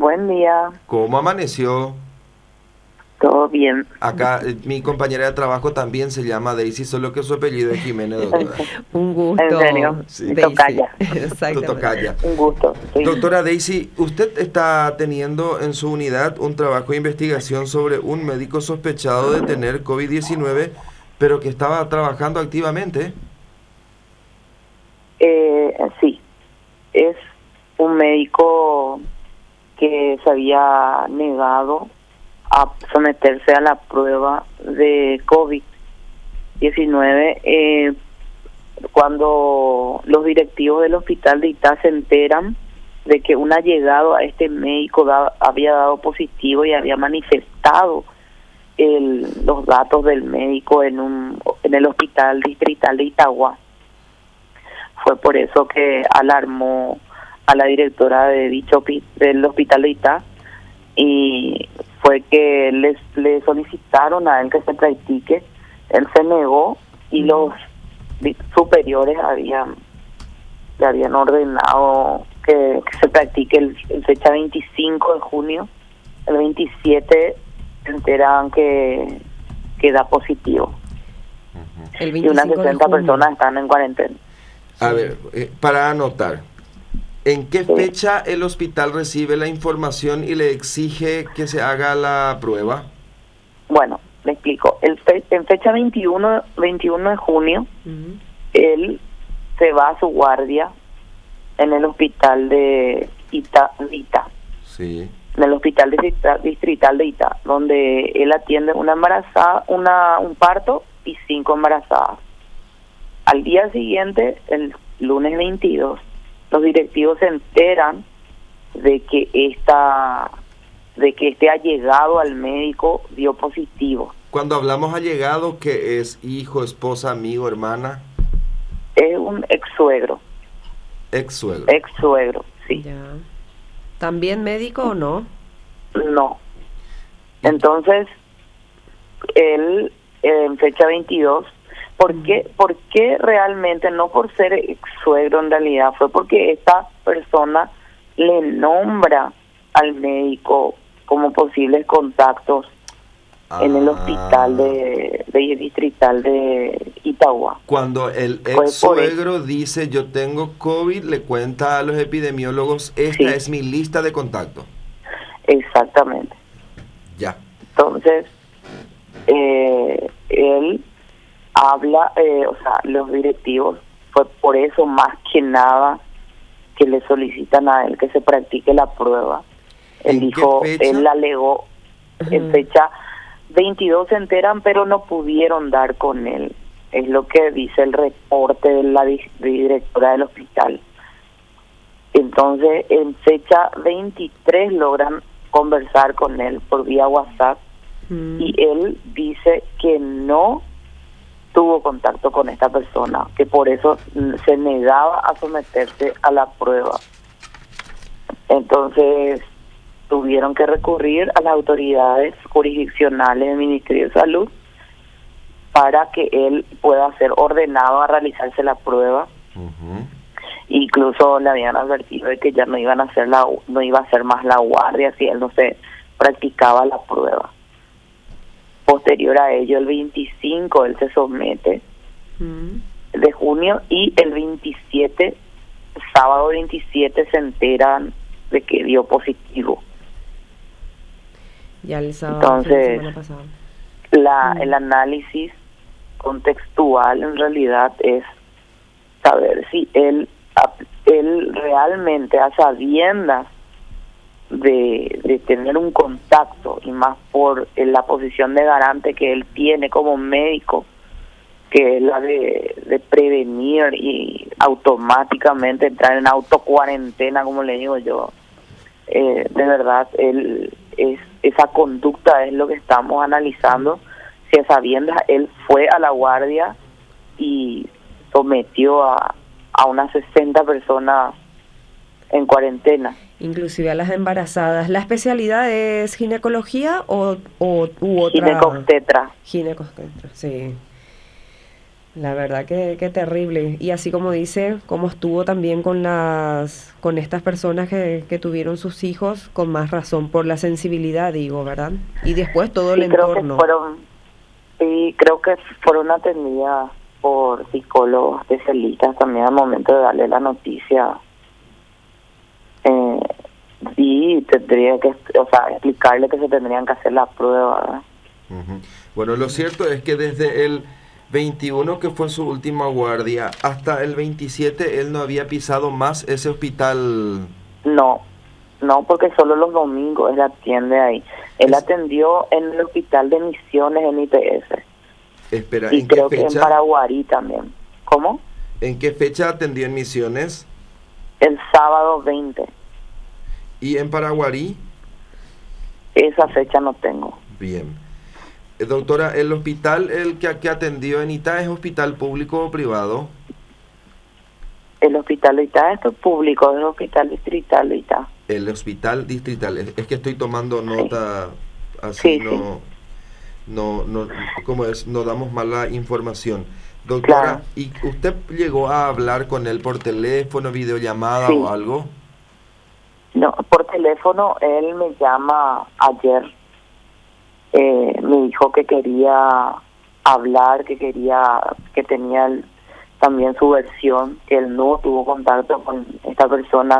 Buen día, ¿Cómo amaneció? todo bien. Acá mi compañera de trabajo también se llama Daisy, solo que su apellido es Jiménez, doctora. Un En gusto, serio, Sí. mi Daisy. tocaya. Tu Exactamente. tocaya. Un gusto, sí. Doctora Daisy, usted está teniendo en su unidad un trabajo de investigación sobre un médico sospechado de tener COVID-19, pero que estaba trabajando activamente. Sí, es un médico que se había negado a someterse a la prueba de COVID-19 cuando los directivos del hospital de Itá se enteran de que un allegado a este médico había dado positivo y había manifestado los datos del médico en el hospital distrital de Itagua. Fue por eso que alarmó a la directora de del hospital de Itá, y fue que le solicitaron a él que se practique. Él se negó y los superiores le habían ordenado que se practique el fecha 25 de junio. El 27 se enteran que da positivo. El Y unas 25 de 60 junio. personas están en cuarentena. A ver, para anotar, ¿en qué Sí. fecha el hospital recibe la información y le exige que se haga la prueba? Bueno, le explico. En fecha 21 de junio, Ujú. él se va a su guardia en el hospital de Itá, Sí. en el hospital distrital de Itá, donde él atiende una embarazada, un parto y 5 embarazadas. Al día siguiente, el lunes 22, los directivos se enteran de que este allegado al médico dio positivo. Cuando hablamos allegado, ¿qué es? Hijo, esposa, amigo, hermana, Es un ex suegro, ex-suegro. sí. Ya. ¿También médico o no? No. Entonces, él en fecha 22, ¿por qué realmente? No por ser ex suegro en realidad, fue porque esta persona le nombra al médico como posibles contactos en el hospital de distrital de Itagua. Cuando el Fue por ex-suegro dice yo tengo COVID, le cuenta a los epidemiólogos, esta Sí. es mi lista de contacto. Exactamente. Ya. Entonces, él habla, o sea, los directivos, fue por eso más que nada que le solicitan a él que se practique la prueba. Él ¿En qué dijo, fecha? él alegó, en fecha 22 se enteran, pero no pudieron dar con él. Es lo que dice el reporte de la directora del hospital. Entonces, en fecha 23 logran conversar con él por vía WhatsApp, y él dice que no tuvo contacto con esta persona, que por eso se negaba a someterse a la prueba. Entonces tuvieron que recurrir a las autoridades jurisdiccionales del Ministerio de Salud para que él pueda ser ordenado a realizarse la prueba. Ujú. Incluso le habían advertido de que ya no iban a hacer no iba a hacer más la guardia si él no se practicaba la prueba. Posterior a ello, el 25 él se somete de junio, y el 27, sábado 27, se enteran de que dio positivo. Ya el sábado Entonces, de la semana pasada. El análisis contextual en realidad es saber si él realmente, a sabiendas de tener un contacto, y más por la posición de garante que él tiene como médico, que es la de prevenir y automáticamente entrar en autocuarentena, como le digo yo. De verdad, esa conducta es lo que estamos analizando, si a sabiendas él fue a la guardia y sometió a unas 60 personas en cuarentena. Inclusive a las embarazadas. ¿La especialidad es ginecología u otra? Ginecobstetra. Ginecobstetra, sí. La verdad que terrible. Y así como dice, como estuvo también con estas personas que tuvieron sus hijos, con más razón, por la sensibilidad, digo, ¿verdad? Y después todo el entorno. Creo que fueron atendidas por psicólogos especialistas también al momento de darle la noticia. Y tendría que, explicarle que se tendrían que hacer la prueba, ¿verdad? Uh-huh. Bueno, lo cierto es que desde el 21, que fue su última guardia, hasta el 27 él no había pisado más ese hospital. No, porque solo los domingos él atiende ahí. Él atendió en el hospital de Misiones en IPS. Espera, y ¿en qué creo fecha? Que en Paraguarí también. ¿Cómo? ¿En qué fecha atendió en Misiones? El sábado 20. ¿Y en Paraguarí? Esa fecha no tengo. Bien. Doctora, ¿el hospital que atendió en Itá es hospital público o privado? El hospital de Itá es público, es el hospital distrital de Itá. El hospital distrital, es que estoy tomando nota, así no, ¿cómo es? No damos mala información. Doctora, Claro. ¿y usted llegó a hablar con él por teléfono, videollamada o algo? No, por teléfono él me llama ayer. Me dijo que quería hablar, que tenía también su versión, que él no tuvo contacto con esta persona.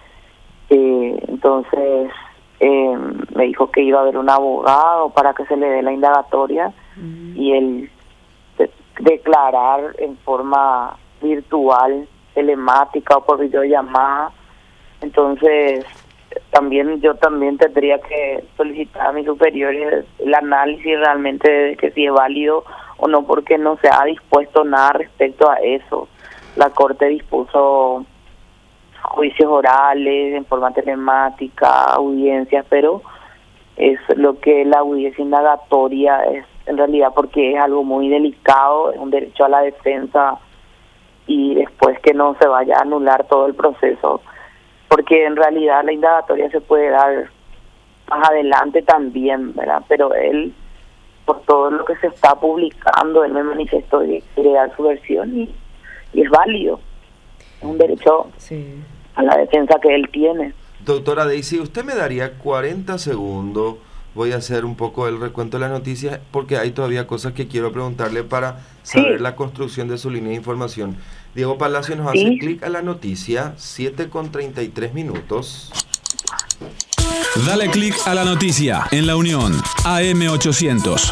Entonces me dijo que iba a haber un abogado para que se le dé la indagatoria y él declarar en forma virtual, telemática o por videollamada. Entonces yo también tendría que solicitar a mis superiores el análisis realmente de que si es válido o no, porque no se ha dispuesto nada respecto a eso. La Corte dispuso juicios orales en forma telemática, audiencias, pero es lo que la audiencia indagatoria es en realidad, porque es algo muy delicado, es un derecho a la defensa, y después que no se vaya a anular todo el proceso, porque en realidad la indagatoria se puede dar más adelante también, ¿verdad? Pero él, por todo lo que se está publicando, él me manifestó que quiere dar su versión y es válido, es un derecho a la defensa que él tiene. Doctora Daisy, usted me daría 40 segundos, voy a hacer un poco el recuento de las noticias, porque hay todavía cosas que quiero preguntarle para saber la construcción de su línea de información. Diego Palacio nos hace clic a la noticia, 7:33. Dale clic a la noticia en La Unión, AM800.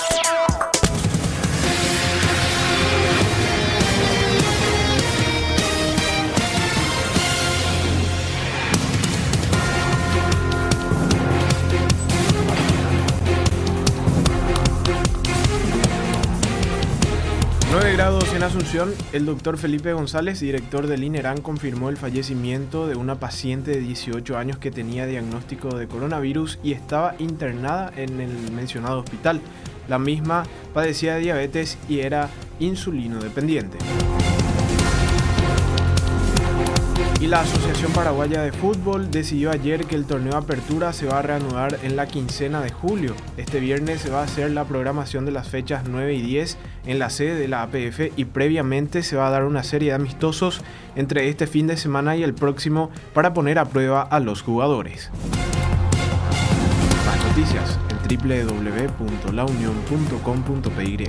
En Asunción, el doctor Felipe González, director del INERAN, confirmó el fallecimiento de una paciente de 18 años que tenía diagnóstico de coronavirus y estaba internada en el mencionado hospital. La misma padecía de diabetes y era insulino dependiente. Y la Asociación Paraguaya de Fútbol decidió ayer que el torneo Apertura se va a reanudar en la quincena de julio. Este viernes se va a hacer la programación de las fechas 9 y 10 en la sede de la APF y previamente se va a dar una serie de amistosos entre este fin de semana y el próximo para poner a prueba a los jugadores. Más noticias en www.launion.com.py.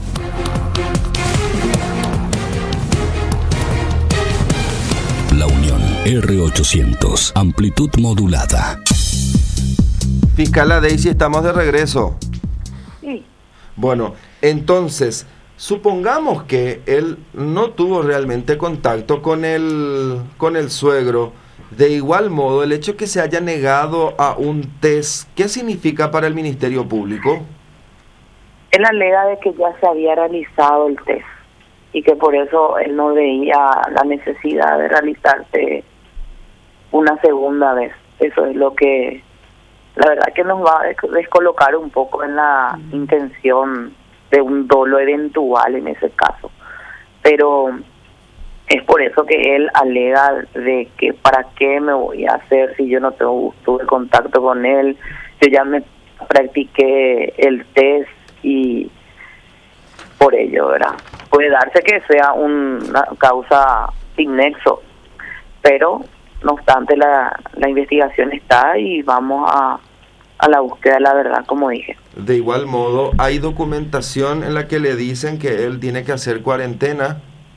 La Unión R800, amplitud modulada. Fiscala Daisy, estamos de regreso. Sí. Bueno, entonces, supongamos que él no tuvo realmente contacto con el suegro. De igual modo, el hecho que se haya negado a un test, ¿qué significa para el Ministerio Público? Él alega de que ya se había realizado el test y que por eso él no veía la necesidad de realizarse una segunda vez. Eso es lo que, la verdad, que nos va a descolocar un poco en la intención de un dolo eventual en ese caso. Pero es por eso que él alega de que para qué me voy a hacer si yo no tuve contacto con él, yo ya me practiqué el test y por ello, ¿verdad? puede darse que sea una causa sin nexo, pero no obstante la investigación está y vamos a la búsqueda de la verdad, como dije. De igual modo, ¿hay documentación en la que le dicen que él tiene que hacer cuarentena?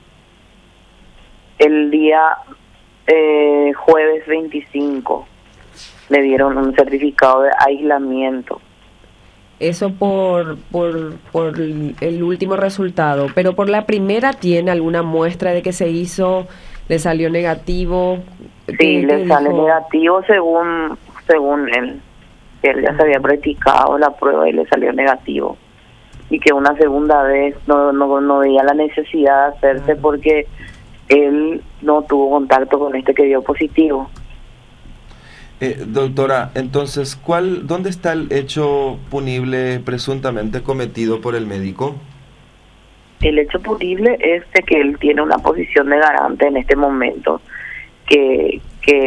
El día jueves 25 le dieron un certificado de aislamiento. Eso por el último resultado, pero por la primera, ¿tiene alguna muestra de que se hizo? ¿Le salió negativo? Sí, le sale negativo según él, que él ya se había practicado la prueba y le salió negativo, y que una segunda vez no veía la necesidad de hacerse porque él no tuvo contacto con este que dio positivo. Doctora, entonces, ¿dónde está el hecho punible presuntamente cometido por el médico? El hecho punible es de que él tiene una posición de garante en este momento, que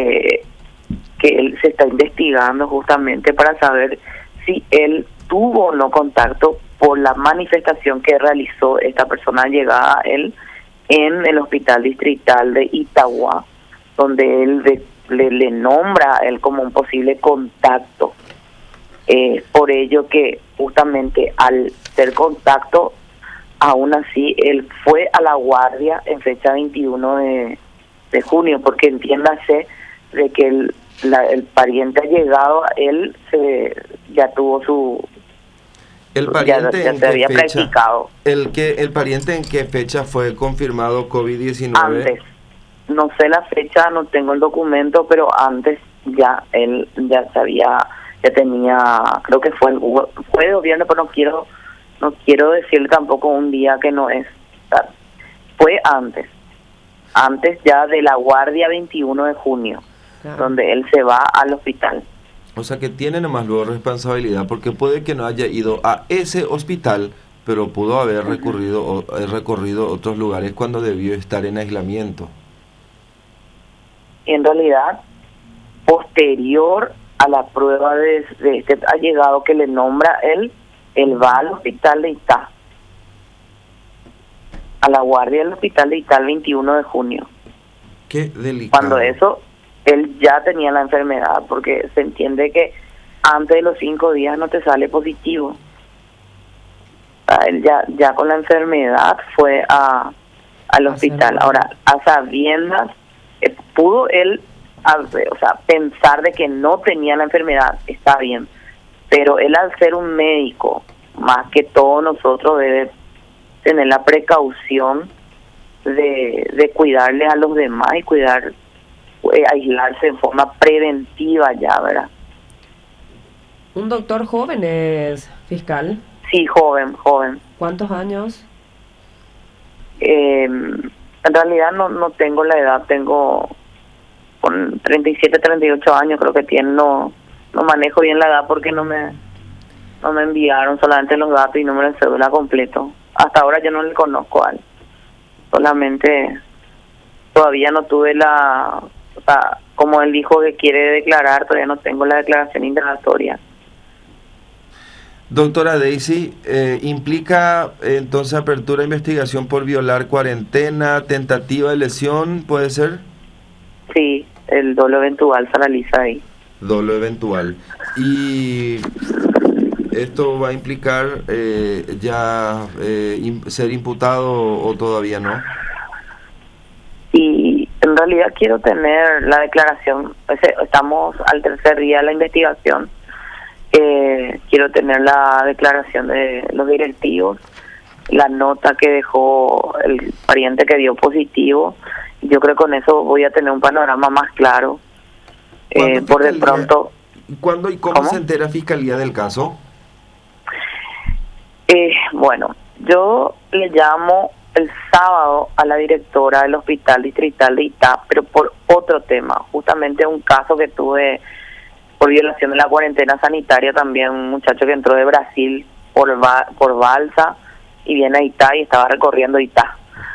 él se está investigando justamente para saber si él tuvo o no contacto por la manifestación que realizó esta persona llegada a él en el hospital distrital de Itagua, donde él le nombra a él como un posible contacto. Por ello que justamente al ser contacto, aún así él fue a la guardia en fecha 21 de junio, porque entiéndase de que el pariente llegado a él ya tuvo su... ¿El pariente ya en se qué había fecha? practicado. ¿El pariente en qué fecha fue confirmado COVID-19? Antes. No sé la fecha, no tengo el documento, pero antes ya él ya tenía, creo que fue de gobierno, pero no quiero decirle tampoco un día que no es. Fue antes ya de la guardia 21 de junio, donde él se va al hospital. O sea que tiene nomás luego responsabilidad, porque puede que no haya ido a ese hospital, pero pudo haber recorrido otros lugares cuando debió estar en aislamiento. En realidad, posterior a la prueba de este allegado que le nombra él va al hospital de Itá, a la guardia del hospital de Itá el 21 de junio. Qué delicado. Cuando eso, él ya tenía la enfermedad, porque se entiende que antes de los 5 días no te sale positivo. Él ya con la enfermedad fue al hospital. Ahora, a sabiendas, pudo él pensar de que no tenía la enfermedad, está bien, pero él, al ser un médico, más que todos nosotros, debe tener la precaución de cuidarle a los demás y aislarse en forma preventiva ya, ¿verdad? ¿Un doctor joven es fiscal? Sí, joven. ¿Cuántos años? En realidad no tengo la edad, tengo con 37, 38 años creo que tiene, no manejo bien la edad porque no me enviaron solamente los datos y número de cédula completo. Hasta ahora yo no le conozco a él, solamente todavía no tuve como él dijo que quiere declarar, todavía no tengo la declaración indagatoria. Doctora Daisy, ¿implica entonces apertura de investigación por violar cuarentena, tentativa de lesión, puede ser? Sí, el dolo eventual se realiza ahí. Dolo eventual. ¿Y esto va a implicar ser imputado o todavía no? Y en realidad quiero tener la declaración, estamos al tercer día de la investigación. Quiero tener la declaración de los directivos, la nota que dejó el pariente que dio positivo. Yo creo que con eso voy a tener un panorama más claro. Por de pronto. ¿Cuándo y cómo se entera Fiscalía del caso? Bueno, yo le llamo el sábado a la directora del hospital distrital de Itá, pero por otro tema, justamente un caso que tuve por violación de la cuarentena sanitaria, también un muchacho que entró de Brasil por balsa y viene a Itá y estaba recorriendo Itá.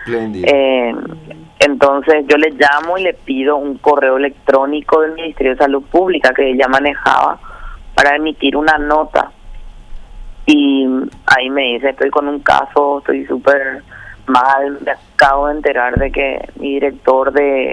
Entonces yo le llamo y le pido un correo electrónico del Ministerio de Salud Pública que ella manejaba para emitir una nota, y ahí me dice: estoy con un caso, estoy súper mal, me acabo de enterar de que mi director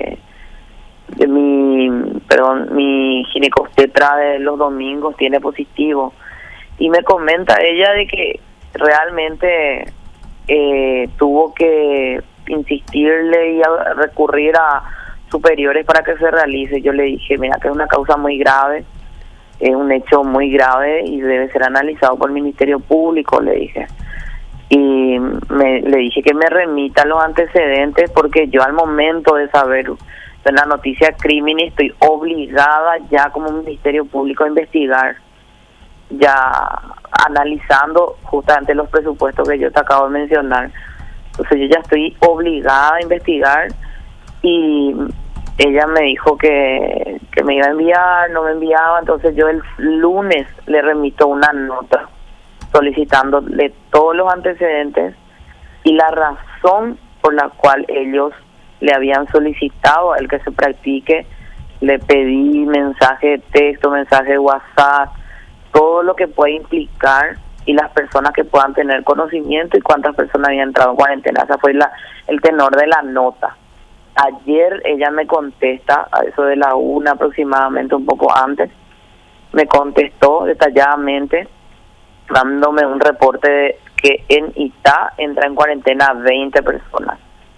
mi ginecobstetra de los domingos tiene positivo. Y me comenta ella de que realmente tuvo que insistirle y recurrir a superiores para que se realice. Yo le dije, mira, que es una causa muy grave, es un hecho muy grave y debe ser analizado por el Ministerio Público, le dije. Y le dije que me remita los antecedentes, porque yo al momento de saber de la noticia crimen estoy obligada ya como Ministerio Público a investigar, ya analizando justamente los presupuestos que yo te acabo de mencionar. Entonces yo ya estoy obligada a investigar, y ella me dijo que me iba a enviar, no me enviaba. Entonces yo el lunes le remito una nota solicitándole todos los antecedentes y la razón por la cual ellos le habían solicitado el que se practique. Le pedí mensaje de texto, mensaje de WhatsApp, todo lo que puede implicar y las personas que puedan tener conocimiento y cuántas personas habían entrado en cuarentena. Ese fue el tenor de la nota. Ayer ella me contesta, a eso de la 1 aproximadamente, un poco antes, me contestó detalladamente, dándome un reporte de que en Itá entra en cuarentena 20 personas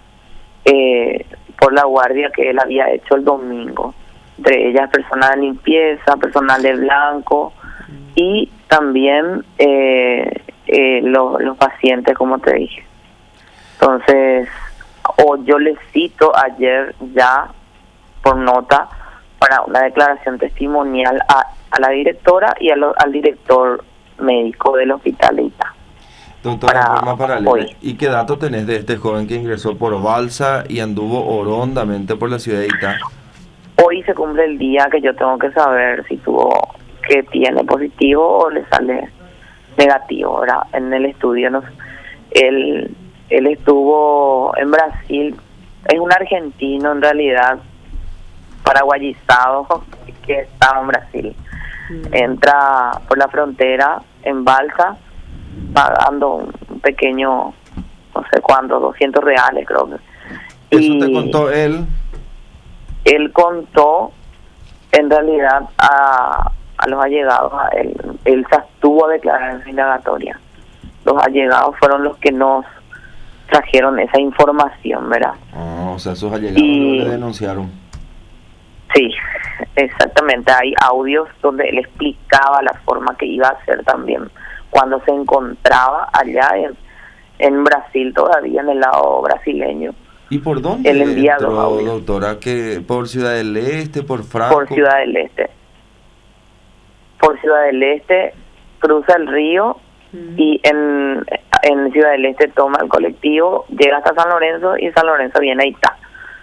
por la guardia que él había hecho el domingo. Entre ellas personal de limpieza, personal de blanco y también los pacientes, como te dije. Entonces, yo le cito ayer ya por nota para una declaración testimonial a la directora y al director médico del hospital de Itá. Doctora, en forma paralela, ¿y qué dato tenés de este joven que ingresó por Balsa y anduvo horondamente por la ciudad de Itá? Hoy se cumple el día que yo tengo que saber si que tiene positivo o le sale negativo, ¿verdad? En el estudio, ¿no? Él estuvo en Brasil, es un argentino en realidad, paraguayizado, que estaba en Brasil. Entra por la frontera en Balsa, pagando un pequeño, no sé cuánto, 200 reales creo que. ¿Eso te contó él? Él contó en realidad a los allegados a él. Él se abstuvo a declarar en su indagatoria. Los allegados fueron los que nos trajeron esa información, ¿verdad? O sea, sus allegados no le denunciaron. Sí, exactamente. Hay audios donde él explicaba la forma que iba a hacer también cuando se encontraba allá en Brasil, todavía en el lado brasileño. ¿Y por dónde él envía entró, los audios? Doctora? ¿Que por Ciudad del Este, por Franco? Por Ciudad del Este. Por Ciudad del Este cruza el río y en Ciudad del Este toma el colectivo, llega hasta San Lorenzo y San Lorenzo viene a Itá.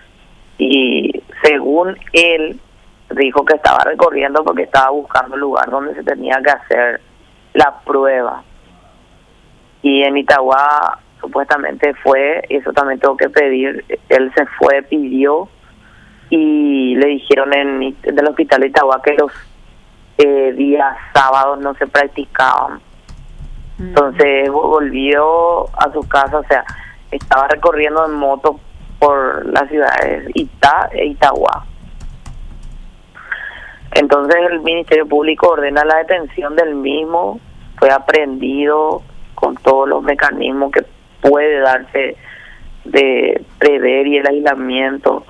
Y según él, dijo que estaba recorriendo porque estaba buscando el lugar donde se tenía que hacer la prueba. Y en Itagua supuestamente fue, y eso también tengo que pedir, él se fue, pidió, y le dijeron del hospital de Itagua que los días sábados no se practicaban. Entonces volvió a su casa, o sea, estaba recorriendo en moto por las ciudades Itá e Itagua. Entonces el Ministerio Público ordena la detención del mismo, fue aprehendido con todos los mecanismos que puede darse de prever y el aislamiento,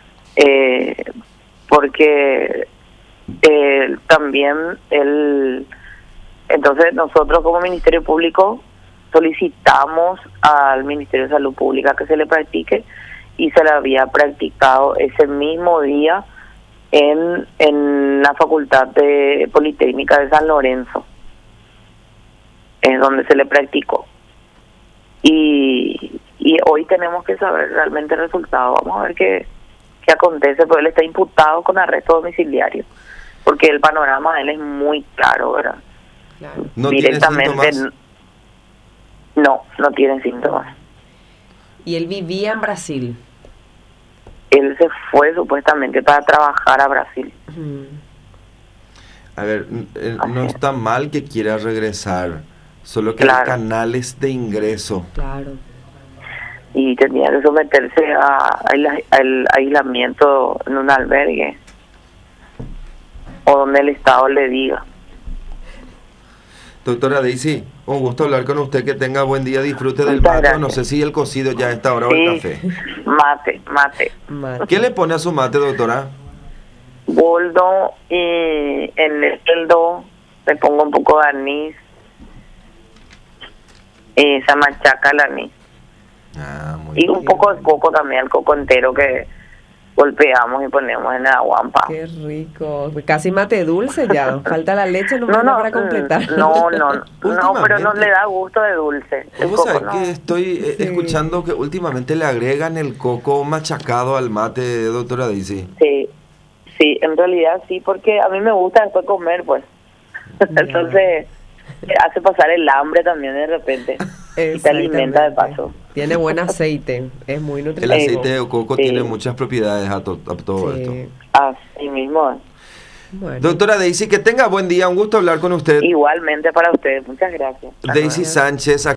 porque también entonces nosotros como Ministerio Público solicitamos al Ministerio de Salud Pública que se le practique, y se le había practicado ese mismo día en la Facultad de Politécnica de San Lorenzo, es donde se le practicó. Y hoy tenemos que saber realmente el resultado. Vamos a ver qué acontece, porque él está imputado con arresto domiciliario, porque el panorama de él es muy claro, ¿verdad? Claro. ¿No Directamente tiene síntomas? No tiene síntomas. Y él vivía en Brasil. Él se fue supuestamente para trabajar a Brasil. A ver, no está mal que quiera regresar, solo que hay canales de ingreso. Claro. y tenía que someterse al aislamiento en un albergue o donde el Estado le diga. Doctora Daisy, un gusto hablar con usted, que tenga buen día, disfrute del Muchas mate, gracias. no sé si el cocido ya a esta hora o el café. Mate. ¿Qué le pone a su mate, doctora? Boldo y en el caldo le pongo un poco de anís, se machaca el anís Muy y un poco de coco también, el coco entero que golpeamos y ponemos en el aguampa. Qué rico. Casi mate dulce ya. Falta la leche nomás para completar. No, pero no Últimamente- le da gusto de dulce. El Vos coco sabés no. que estoy escuchando que últimamente le agregan el coco machacado al mate, doctora Daisy. Sí, en realidad sí, porque a mí me gusta después comer, pues. Entonces, hace pasar el hambre también de repente. Y te alimenta de paso. Tiene buen aceite, es muy El nutritivo. aceite de coco Sí. tiene muchas propiedades a todo Sí. esto. Así mismo. Bueno. Doctora Daisy, que tenga buen día, un gusto hablar con usted. Igualmente para ustedes. Muchas gracias. Daisy Sánchez.